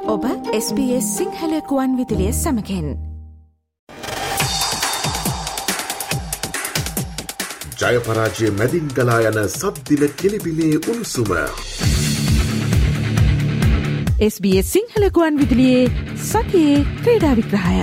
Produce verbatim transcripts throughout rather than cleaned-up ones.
ඔබ S B S Sinhala ගුවන් විදුලිය සමගින් ජය පරාජය මැදින් ගලා යන සබ්දින කෙලිබිලේ උණුසුම එස් බී එස් සිංහල ගුවන් විදුලියේ සතියේ ක්‍රීඩා විග්‍රහය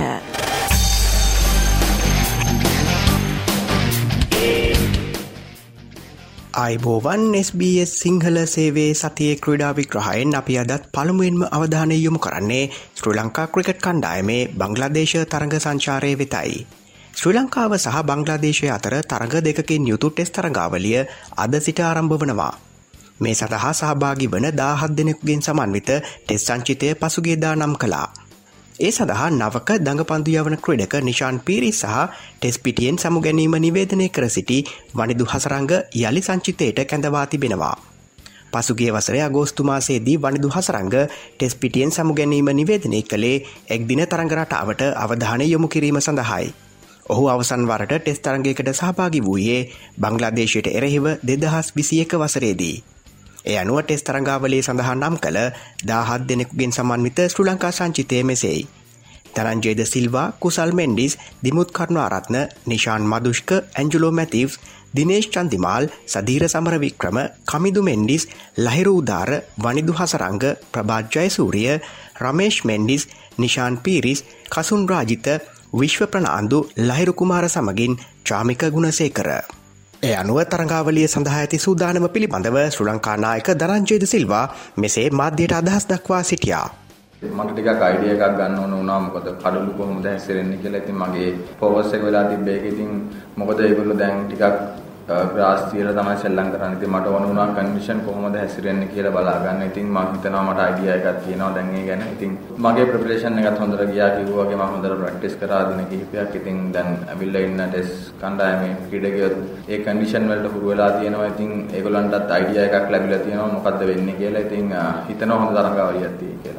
ආයිබෝවන් එස් බී එස් සිංහල සේවේ සතියේ ක්‍රීඩා විග්‍රහයෙන් අපි අදත් පළමුවෙන්ම අවධානය යොමු කරන්නේ ශ්‍රී ලංකා ක්‍රිකට් කණ්ඩායමේ බංග්ලාදේශ තරඟ සංචාරය වෙතයි. ශ්‍රී ලංකාව සහ බංග්ලාදේශය අතර තරඟ දෙකකින් යුතු ටෙස්ට් තරඟාවලිය අද සිට ආරම්භ වනවා. මේ සඳහා සහභාගී වන දාහත් දෙනෙකුගෙන් සමන්විත ටෙස්ට් සංචිතය පසුගියදා නම් කළා. ඒ සඳහා නවක දඟපන්දු යවන ක්‍රීඩක නිශාන් පීරිස් සහ ටෙස්ට් පිටියෙන් සමු ගැනීම නිවේදනය කර සිටි වනිදු හසරංග යලි සංචිතයට කැඳවා තිබෙනවා. පසුගිය වසරේ අගෝස්තු මාසයේදී වනිදු හසරංග ටෙස්ට් පිටියෙන් සමු ගැනීම නිවේදනය කළේ එක්දින තරඟ රටාවට අවධානය යොමු කිරීම සඳහායි. ඔහු අවසන් වරට ටෙස්ට් තරඟයකට සහභාගී වූයේ බංග්ලාදේශයට එරෙහිව දෙදහස් විසි එක වසරේදී. ඒ අනුව ටෙස්ට් තරඟාවලිය සඳහා නම් කළ දාහත් දෙනෙකුගෙන් සමන්විත ශ්‍රී ලංකා සංචිතය මෙසේයි. තරංජය ද සිල්වා, කුසල් මෙන්ඩිස්, දිමුත් කරුණාරත්න, නිශාන් මදුෂ්ක, ඇන්ජලෝ මැතිව්ස්, දිනේෂ් චන්දිමාල්, සදීර සමරවික්‍රම, කමිදු මෙන්ඩිස්, ලහිරු උදාර, වනිදු හසරංග, ප්‍රභාත් ජයසූරිය, රමේෂ් මෙන්ඩිස්, නිශාන් පීරිස්, කසුන් රාජිත, විශ්ව ප්‍රනාන්දු, ලහිරු කුමාර සමගින් චාමික ගුණසේකර. ඒ අනුව තරඟාවලිය සඳහා ඇති සූදානම පිළිබඳව ශ්‍රී ලංකා නායක දරංජය ද සිල්වා මෙසේ මාධ්‍යයට අදහස් දක්වා සිටියා. මට ටිකක් අයිඩියා එකක් ගන්න ඕන වුණා මොකද කඩලු කොහොමද හැසිරෙන්නේ කියලා. ඉතින් මගේ ෆෝවර්ස් එක වෙලා තිබ්බ එක ඉතින් මොකද ඒගොල්ලෝ දැන් ටිකක් ග්‍රාස් තියලා තමයි සෙල්ලම් කරන්නේ. ඉතින් මට ඕන වුණා කන්ඩිෂන් කොහොමද හැසිරෙන්නේ කියලා බලා ගන්න. ඉතින් මම හිතනවා මට අයිඩියා එකක් තියෙනවා දැන් ඒ ගැන. ඉතින් මගේ ප්‍රෙපරේෂන් එකත් හොඳට ගියා කිව්වා වගේ මම හොඳට ප්‍රැක්ටිස් කරා දින කිහිපයක්. ඉතින් දැන් අවිල්ලා ඉන්න ටෙස්ට් කණ්ඩායමේ ක්‍රීඩකයෝ ඒ කන්ඩිෂන් වලට හුරු වෙලා තියෙනවා. ඉතින් ඒගොල්ලන්ටත් අයිඩියා එකක් ලැබිලා තියෙනවා මොකද්ද වෙන්නේ කියලා. ඉතින් හිතනවා හොඳ තරඟාවලියක් තියෙයි කියලා.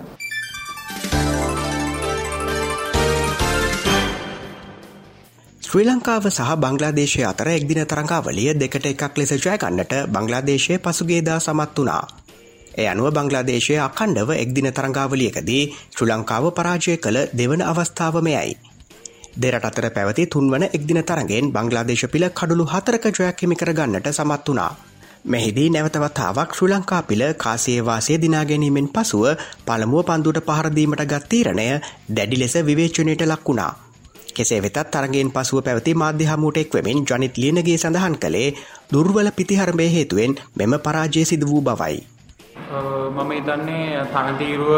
ශ්‍රී ලංකාව සහ බංග්ලාදේශය අතර එක්දින තරඟාවලිය දෙකට එකක් ලෙස ජය ගන්නට බංග්ලාදේශය පසුගියදා සමත් වුණා. ඒ අනුව බංග්ලාදේශය අඛණ්ඩව එක්දින තරඟාවලියකදී ශ්‍රී ලංකාව පරාජය කළ දෙවන අවස්ථාව මෙයයි. දෙරට අතර පැවති තුන්වන එක්දින තරඟෙන් බංග්ලාදේශ පිළ කඩලු හතරක ජයක් හිමි කර ගන්නට සමත් වුණා. මෙහිදී නැවත වතාවක් ශ්‍රී ලංකා පිළ කාසියේ වාසය දිනා ගැනීමෙන් පසුව පළමුව පන්දුවට පහර දීමට ගත් තීරණය දැඩි ලෙස විවේචනයට ලක් වුණා. කෙසේ වෙතත් තරගෙන් පසුව පැවති මාධ්‍ය හමුවට එක්වෙමින් ජනිත් ලියනගේ සඳහන් කළේ දුර්වල පිතිහරමය හේතුවෙන් මෙම පරාජය සිදු වූ බවයි. මම හිතන්නේ තනතිරුව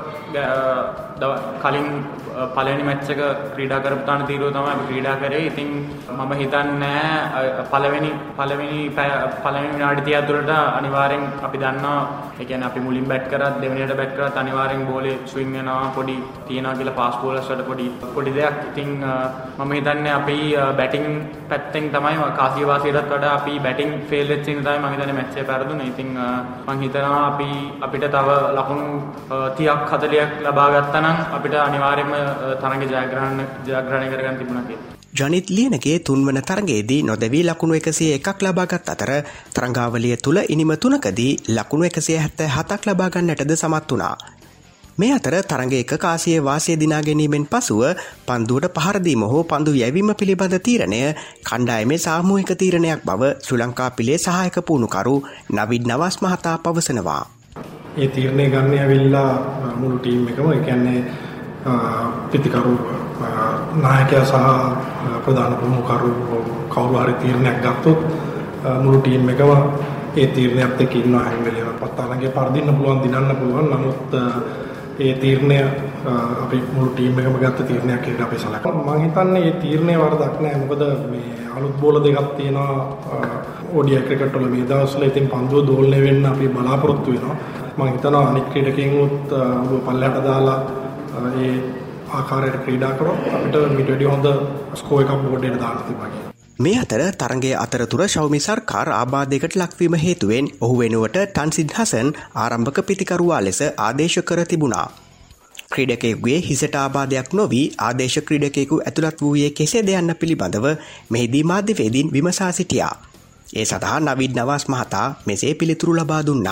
කලින් පළවෙනි මැච් එක ක්‍රීඩා කරපු තනතිරුව තමයි අපි ක්‍රීඩා කරේ. ඉතින් මම හිතන්නේ පළවෙනි පළවෙනි පළවෙනි විනාඩි තිහක් තුළට අනිවාර්යෙන් අපි දන්නවා ඒ කියන්නේ අපි මුලින් බැට් කරත් දෙවෙනියට බැට් කරත් අනිවාර්යෙන් බෝලේ ස්විං වෙනවා පොඩි තියනවා කියලා ෆාස්ට් බෝලර්ස් වලට පොඩි පොඩි දෙයක්. ඉතින් මම හිතන්නේ අපි බැටිං පැත්තෙන් තමයි කාසිය වාසියටත් වඩා අපි බැටිං ෆේල් වෙච්ච ඉන්න තමයි මම හිතන්නේ මැච් එක පෙරදුනේ. ඉතින් මම හිතනවා අපි අපිට තව ලකුණු තිහක් හතලිහක් ලබා ගත්තා නම් අපිට අනිවාර්යයෙන්ම තරඟ ජයග්‍රහණ ජයග්‍රහණය කරගන්න තිබුණා කියලා. ජනිත් ලියනගේ තුන්වන තරඟයේදී නොදැවී ලකුණු එකසිය එකක් ලබාගත් අතර තරඟාවලිය තුළ ඉනිම තුනකදී ලකුණු එකසිය හැත්තෑ හතක් ලබා ගන්නටද සමත් වුණා. මේ අතර තරඟයක කාසියේ වාසිය දිනා ගැනීමෙන් පසුව පන්දුවට පහර දීම හෝ පන්දු යැවීම පිළිබඳ තීරණය කණ්ඩායමේ සාමූහික තීරණයක් බව ශ්‍රී ලංකා පිලේ සහායක පුහුණුකරු නවිඩ් නවාස් මහතා පවසනවා. ඒ තීරණය ගන්න ඇවිල්ලා මුළු ටීම් එකම ඒ කියන්නේ පිතිකරු නායකයා සහ ප්‍රධාන ප්‍රමුඛකරු කවුරු හරි තීරණයක් ගත්තොත් මුළු ටීම් එකම ඒ තීරණයත් එක්ක ඉන්නවා හැම වෙලේම. පත්තාලගේ පරදින්න පුළුවන් දිනන්න පුළුවන්. නමුත් ඒ තීරණය අපි මුළු ටීම් එකම ගත්ත තීරණයක් කියලා අපි සලකනවා. මම හිතන්නේ මේ තීරණය වරදක් නෑ. මොකද මේ අලුත් බෝල දෙකක් තියෙනවා ඕඩිඅයි ක්‍රිකට් වල මේ දවස්වල. ඉතින් පන්දුව දෝලණය වෙන්න අපි බලාපොරොත්තු වෙනවා. මම හිතනවා අනිත් ක්‍රීඩකයන්වත් ඔබ පල්ලයට දාලා ඒ ආකාරයට ක්‍රීඩා කරොත් අපිට මීට වැඩි හොඳ ස්කෝර් එකක් බෝඩ් එකට දාන්න තිබා කියලා. මේ අතර තරඟයේ අතරතුර ශෞමි සර්කාර් ආබාධයකට ලක්වීම හේතුවෙන් ඔහු වෙනුවට ටන්සින් හසන් ආරම්භක පිතිකරුවා ලෙස ආදේශ කර තිබුණා. ක්‍රීඩකයෙකුගේ හිසට ආබාධයක් නොවී ආදේශ ක්‍රීඩකයෙකු ඇතුළත් වූයේ කෙසේද යන්න පිළිබඳව මෙහිදී මාධ්‍යවේදීන් විමසා සිටියා. ඒ සඳහා නවිඩ් නවාස් මහතා මෙසේ පිළිතුරු ලබා දුන්නා.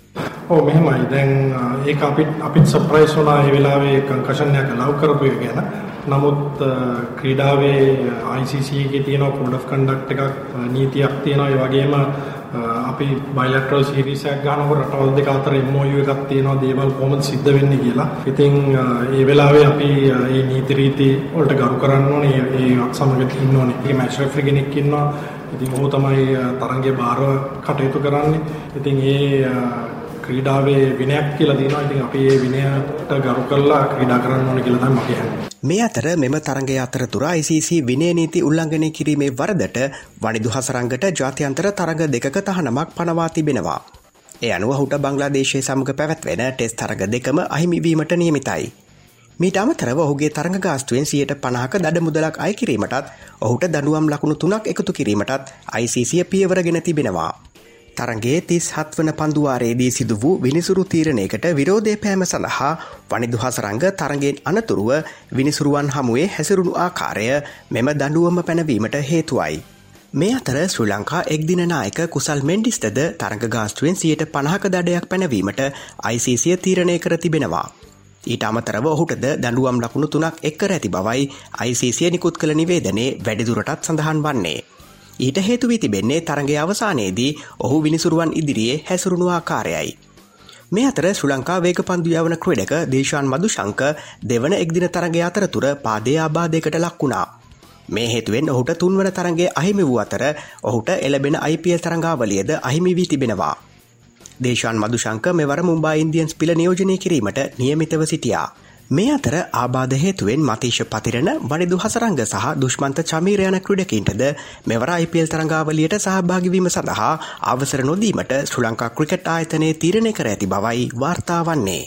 ඔව් මෙහෙමයි. දැන් ඒක අපිට අපිට සර්ප්‍රයිස් වුණා මේ වෙලාවේ කන්කෂන් එක ලව් කරපු එක ගැන. නමුත් ක්‍රීඩාවේ I C C එකේ තියෙන කෝඩ් ඔෆ් කන්ඩක්ට් එකක් නීතියක් තියෙනවා. ඒ වගේම අපි බයිලැටරල් සීරීස් එකක් ගන්නකොට රටවල් දෙක අතර M O U එකක් තියෙනවා දේවල් කොහොමද සිද්ධ වෙන්නේ කියලා. ඉතින් මේ වෙලාවේ අපි මේ නීති රීති වලට ගරු කරන්න ඕනේ. ඒ සමග ඉන්න ඕනේ. මේ මැච් රෙෆරි කෙනෙක් ඉන්නවා. ඉතින් ඔහු තමයි තරඟේ බාරව කටයුතු කරන්නේ. ඉතින් ඒ ක්‍රීඩාවේ විනයක් කියලා තියෙනවා. ඉතින් අපි මේ විනයට ගරු කරලා ක්‍රීඩා කරන්න ඕනේ කියලා තමයි මගේ හැඟීම. මේ අතර මෙම තරඟය අතරතුර I C C විනය නීති උල්ලංඝනය කිරීමේ වරදට වනිදු හසරංගට ජාත්‍යන්තර තරඟ දෙකක තහනමක් පනවා තිබෙනවා. ඒ අනුව ඔහුට බංග්ලාදේශය සමග පැවැත්වෙන ටෙස්ට් තරඟ දෙකම අහිමි වීමට නියමිතයි. මීට අමතරව ඔහුගේ තරඟ ගාස්තුවෙන් සියයට පනහක දඩ මුදලක් අය කිරීමටත් ඔහුට දඬුවම් ලකුණු තුනක් එකතු කිරීමටත් I C C පියවරගෙන තිබෙනවා. තරගේ තිස් හත් වන පන්දුවාරයේදී සිදු වූ විනිසුරු තීරණයකට විරෝධය පෑම සඳහා වනිදු හසරංග තරගෙන් අනතුරුව විනිසුරුවන් හමුවේ හැසිරුණු ආකාරය මෙම දඬුවම පැනවීමට හේතුවයි. මේ අතර ශ්‍රී ලංකා එක්දින නායක කුසල් මෙන්ඩිස්ටද තරඟ ගාස්තුවෙන් සියයට පනහක දඩයක් පැනවීමට I C C තීරණය කර තිබෙනවා. ඊට අමතරව ඔහුටද දඬුවම් ලකුණු තුනක් එක් කර ඇති බවයි I C C නිකුත් කළ නිවේදනයේ වැඩිදුරටත් සඳහන් වන්නේ. ඊට හේතු වී තිබෙන්නේ තරඟයේ අවසානයේදී ඔහු විනිසුරුවන් ඉදිරියේ හැසිරුණු ආකාරයයි. මේ අතර ශ්‍රී ලංකා වේගපන්දු යවන ක්‍රීඩක දේශාන් මදුශංක දෙවන එක්දින තරඟය අතරතුර පාදයේ ආබාධයකට ලක් වුණා. මේ හේතුවෙන් ඔහුට තුන්වන තරඟයේ අහිමි වූ අතර ඔහුට එළබෙන I P L තරඟාවලියද අහිමි වී තිබෙනවා. දේශාන් මදුශංක මෙවර මුම්බායි ඉන්දියන්ස් පිළ නියෝජනය කිරීමට නියමිතව සිටියා. මේ අතර ආබාධ හේතුවෙන් මතීෂ පතිරණ වනිදු හසරංග සහ දුෂ්මන්ත චමීර යන ක්‍රීඩකයින්ටද මෙවර I P L තරඟාවලියට සහභාගී වීම සඳහා අවසර නොදීමට ශ්‍රී ලංකා ක්‍රිකට් ආයතනය තීරණය කර ඇති බවයි වාර්තා වන්නේ.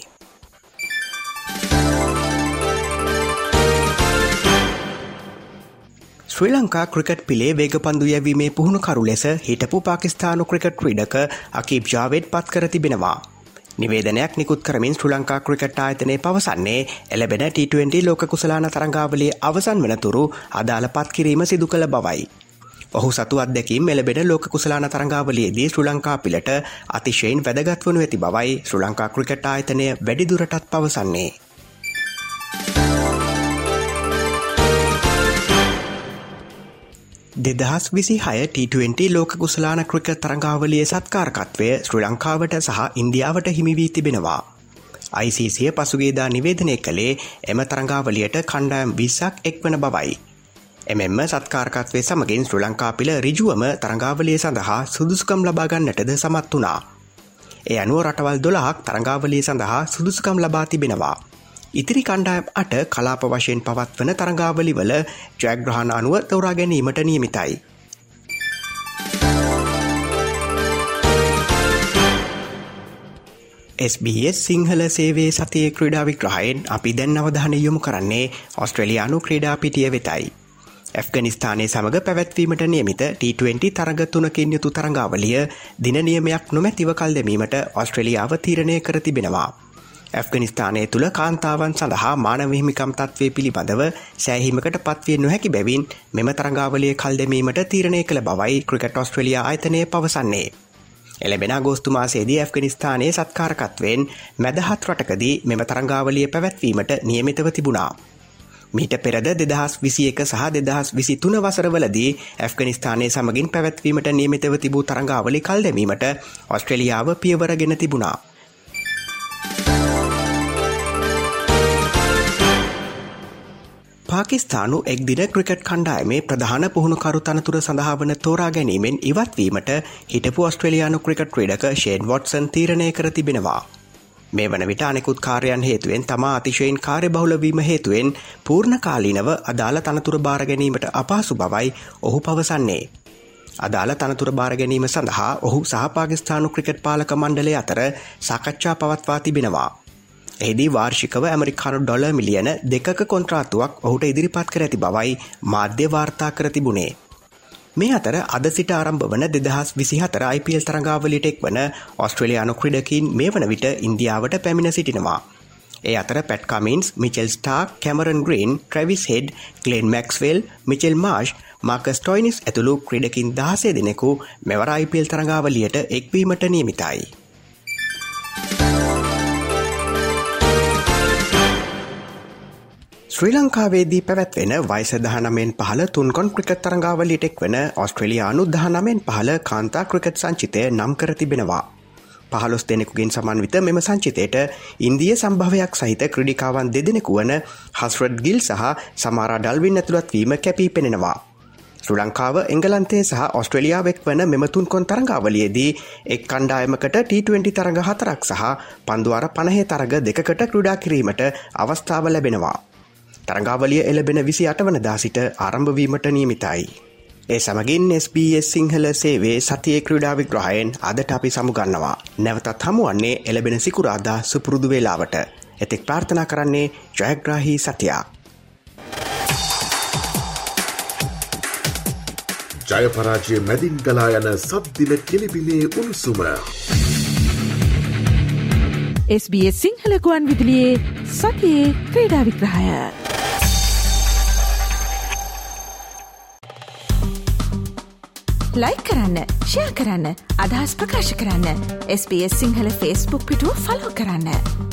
ශ්‍රී ලංකා ක්‍රිකට් පිලේ වේගපන්දු යැවීමේ පුහුණුකරු ලෙස හිටපු පාකිස්තානු ක්‍රිකට් ක්‍රීඩක අකීබ් ජාවේද් පත් කර තිබෙනවා. නිවේදනයක් නිකුත් කරමින් ශ්‍රී ලංකා ක්‍රිකට් ආයතනය පවසන්නේ එළබෙන T twenty ලෝක කුසලාන තරඟාවලියේ අවසන් වනතුරු අදාළ පත් කිරීම සිදු කළ බවයි. ඔහු සතු අත්දැකීම් එළබෙන ලෝක කුසලාන තරඟාවලියේදී ශ්‍රී ලංකා පිලට අතිශයින් වැදගත් වනු ඇති බවයි ශ්‍රී ලංකා ක්‍රිකට් ආයතනය වැඩිදුරටත් පවසන්නේ. දෙදහස් විසිහය T twenty ලෝක කුසලාන ක්‍රිකට් තරඟාවලියේ සත්කාරකත්වය ශ්‍රී ලංකාවට සහ ඉන්දියාවට හිමි වී තිබෙනවා. I C C පසුගියදා නිවේදනය කළේ එම තරඟාවලියට කණ්ඩායම් විස්සක් එක්වන බවයි. එමෙන්ම සත්කාරකත්වයේ සමගින් ශ්‍රී ලංකා පිළ ඍජුවම තරඟාවලිය සඳහා සුදුසුකම් ලබා ගන්නටද සමත් වුණා. ඒ අනුව රටවල් දොළහක් තරඟාවලිය සඳහා සුදුසුකම් ලබා තිබෙනවා. ඉතිරි කණ්ඩායම් අට කලාප වශයෙන් පවත්වන තරඟාවලිවල ජයග්‍රහණ අනුව තෝරා ගැනීමට නියමිතයි. S B S සිංහල සේවයේ සතියේ ක්‍රීඩා විග්‍රහයෙන් අපි දැන් අවධානය යොමු කරන්නේ ඕස්ට්‍රේලියානු ක්‍රීඩා පිටිය වෙතයි. ඇෆ්ගනිස්තානයේ සමග පැවැත්වීමට නියමිත T twenty තරඟ තුනකින් යුතු තරඟාවලිය දින නියමයක් නොමැතිව කල් දැමීමට ඕස්ට්‍රේලියාව තීරණය කර තිබෙනවා. ඇෆ්ගනිස්තානයේ තුල කාන්තාවන් සඳහා මානව හිමිකම් තත්ත්වය පිළිබඳව සෑහීමකට පත්විය නොහැකි බැවින් මෙම තරඟාවලිය කල් දැමීමට තීරණය කළ බවයි ක්‍රිකට් ඕස්ට්‍රේලියා ආයතනය පවසන්නේ. එළඹෙන අගෝස්තු මාසයේදී ඇෆ්ගනිස්තානයේ සත්කාරකත්වයෙන් මැදහත් රටකදී මෙම තරඟාවලිය පැවැත්වීමට නියමිතව තිබුණා. මීට පෙරද දෙදහස් විසිඑක සහ දෙදහස් විසිතුන වසරවලදී ඇෆ්ගනිස්තානයේ සමගින් පැවැත්වීමට නියමිතව තිබූ තරඟාවලි කල් දැමීමට ඕස්ට්‍රේලියාව පියවරගෙන තිබුණා. පාකිස්තානු එක්දින ක්‍රිකට් කණ්ඩායමේ ප්‍රධාන පුහුණුකරු තනතුර සඳහා වන තෝරා ගැනීමෙන් ඉවත්වීමට හිටපු ඕස්ට්‍රේලියානු ක්‍රිකට් ක්‍රීඩක ෂේන් වොට්සන් තීරණය කර තිබෙනවා. මේ වන විට අනෙකුත් කාර්යයන් හේතුවෙන් තමා අතිශයින් කාර්යබහුල වීම හේතුවෙන් පූර්ණකාලීනව අදාළ තනතුර බාර ගැනීමට අපහසු බවයි ඔහු පවසන්නේ. අදාළ තනතුර බාර ගැනීම සඳහා ඔහු සහ පාකිස්තානු ක්‍රිකට් පාලක මණ්ඩලය අතර සාකච්ඡා පවත්වා තිබෙනවා. එහිදී වාර්ෂිකව ඇමරිකානු ඩොලර් මිලියන දෙකක කොන්ත්‍රාත්තුවක් ඔහුට ඉදිරිපත් කර ඇති බවයි මාධ්‍ය වාර්තා කර තිබුණේ. මේ අතර අද සිට ආරම්භ වන දෙදහස් විසිහතර I P L තරඟාවලියට එක්වන ඕස්ට්‍රේලියානු ක්‍රීඩකයින් මේ වන විට ඉන්දියාවට පැමිණ සිටිනවා. ඒ අතර Pat Cummins, Mitchell Starc, Cameron Green, Travis Head, Glenn Maxwell, Mitchell Marsh, Marcus Stoinis ඇතුළු ක්‍රීඩකින් දහසය දෙනෙකු මෙවර I P L තරඟාවලියට එක්වීමට නියමිතයි. ශ්‍රී ලංකාවේදී පැවැත්වෙන වයස දහනමෙන් පහළ තුන්කොන් ක්‍රිකට් තරඟාවලියට එක්වන ඔස්ට්‍රේලියානු දහනමෙන් පහළ කාන්තා ක්‍රිකට් සංචිතය නම් කර තිබෙනවා. පහළොස් දෙනෙකුගෙන් සමන්විත මෙම සංචිතයට ඉන්දිය සම්භාවයක් සහිත ක්‍රීඩිකාවන් දෙදෙනෙකු වන හස්රඩ් ගිල් සහ සමාරා ඩල්වින් ඇතුළත් වීම කැපී පෙනෙනවා. ශ්‍රී ලංකාව එංගලන්තය සහ ඔස්ට්‍රේලියාව එක්වන මෙම තුන්කොන් තරඟාවලියේදී එක් කණ්ඩායමකට ටී ට්වෙන්ටි තරඟ හතරක් සහ පන්දුවාර පනහේ තරඟ දෙකකට ක්‍රීඩා කිරීමට අවස්ථාව ලැබෙනවා. තරඟාවලිය එළබෙන විසි අට වනදා සිට ආරම්භ වීමට නියමිතයි. ඒ සමගින් එස් බී එස් සිංහල සේවේ සතියේ ක්‍රීඩා විග්‍රහයෙන් අදට අපි සමුගන්නවා. නැවතත් හමුවන්නේ එළබෙන සිකුරාදා සුපුරුදු වේලාවට. එතෙක් ප්‍රාර්ථනා කරන්නේ ජයග්‍රාහී සතියක්. ජය පරාජය මැදින් ගලා යන සද්දින කෙලිබිලේ උණුසුම. එස් බී එස් සිංහල ගුවන් විදුලියේ සතියේ ක්‍රීඩා විග්‍රහය. ලයික් කරන්න, ෂෙයා කරන්න, අදහස් ප්‍රකාශ කරන්න. S B S Sinhala Facebook පිටුව ෆලෝ කරන්න.